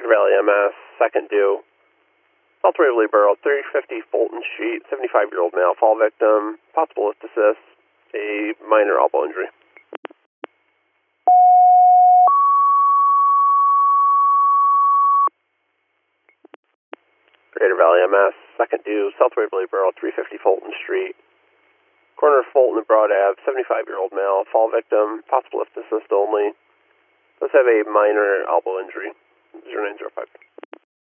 Greater Valley MS, second due. South Waverly Borough, 350 Fulton Street, 75-year-old male, fall victim, possible lift assist, a minor elbow injury. Greater Valley MS, second due, South Waverly Borough, 350 Fulton Street, corner of Fulton and Broad Ave, 75-year-old male, fall victim, possible lift assist only. Does have a minor elbow injury, 0905.